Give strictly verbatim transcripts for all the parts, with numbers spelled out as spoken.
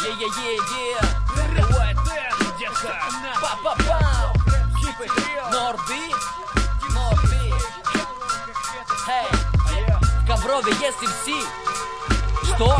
Е-е-е-е, White End, детка. Па-па-пам. Норбит, Норбит. Эй, в Коврове есть эм си. Что?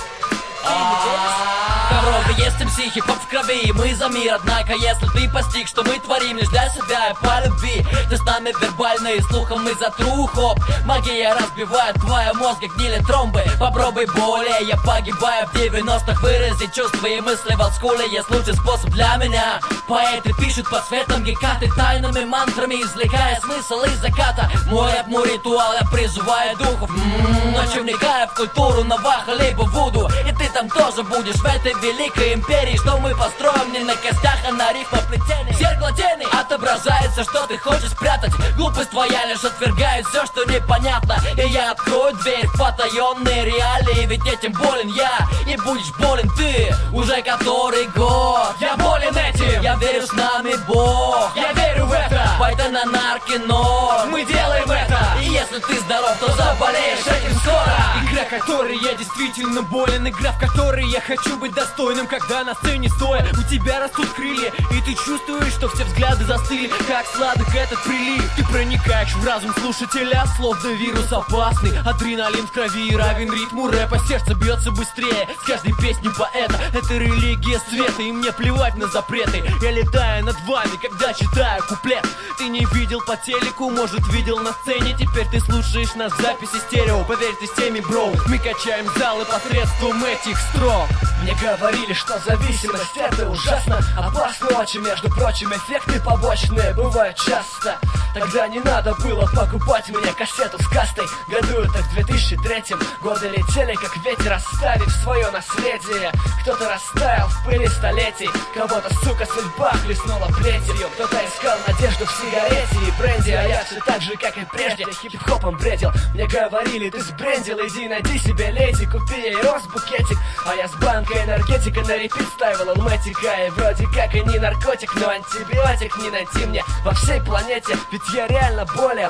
В Коврове есть эм си, хип-хоп в крови, и мы за мир. Однако, если ты постиг, что мы творим лишь для себя и по любви, ты с нами вербально и слухом мы за true хоп. Магия разбивает твои мозги, гнили тромбы. Попробуй более, я погибаю в девяностых. Выразить чувства и мысли в олдскуле есть лучший способ для меня. Поэты пишут под светом гекаты, тайными мантрами извлекая смысл из заката. Мой рэп, мой ритуал, я призываю духов. М-м-м, ночью вникая в культуру Наваха либо Вуду. И ты там тоже будешь в этой великой империи, что мы построим не на костях, а на рифмоплетении. Зеркало тени отображается, что ты хочешь спрятать. Глупость твоя лишь отвергает все, что непонятно. И я открою дверь в потаенные реалии, ведь этим болен я, и будешь болен ты. Уже который год я болен этим. Я верю, с нами Бог, я верю в это. Пайтон, анарки, норм, мы делаем это. И если ты здоров, то заболеешь этим скоро. Игра, которой я действительно болен. Игра, в которой я хочу быть достойным, когда на сцене стоя у тебя растут крылья, и ты чувствуешь, что все взгляды застыли. Как сладок этот прилив. Ты проникаешь в разум слушателя, словно вирус опасный. Адреналин в крови равен ритму рэпа. Сердце бьется быстрее с каждой песни поэта. Это религия света, и мне плевать на запреты. Я летаю над вами, когда читаю куплет. Ты не видел по телеку, может видел на сцене. Теперь ты слушаешь нас в записи стерео. Поверь, ты с теми, бро. Мы качаем залы посредством этих строк. Мне говорили, что зависимость это ужасно опасно очень. Между прочим, эффекты побочные бывают часто. Тогда не надо было покупать мне кассету с кастой. Году это в две тысячи третьем. Годы летели, как ветер, оставив свое наследие. Кто-то растаял в пыли столетий, кого-то, сука, судьба хлестнула плетью. Кто-то искал надежду в сигарете и бренде, а я все так же, как и прежде, хип-хопом бредил. Мне говорили, ты сбрендил, иди найди себе леди, купи ей роз-букетик. А я с банкой энергетика на репит ставил алматика. И вроде как и не наркотик, но антибиотик не найти мне во всей планете. Ведь я реально болен.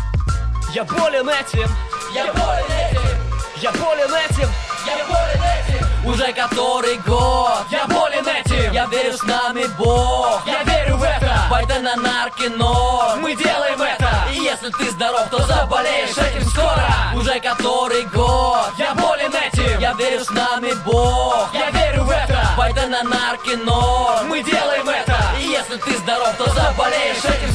Я болен этим. Я болен этим. Я болен этим. Я болен этим. Уже который год я болен этим. Я верю, с нами Бог, я верю в это. Пайтон, анарки, норм, мы делаем это. И если ты здоров, то заболеешь этим скоро. Уже который год я болен этим. Я верю, с нами Бог, я верю в это. Пайтон, анарки, норм, мы делаем это. И если ты здоров, то заболеешь этим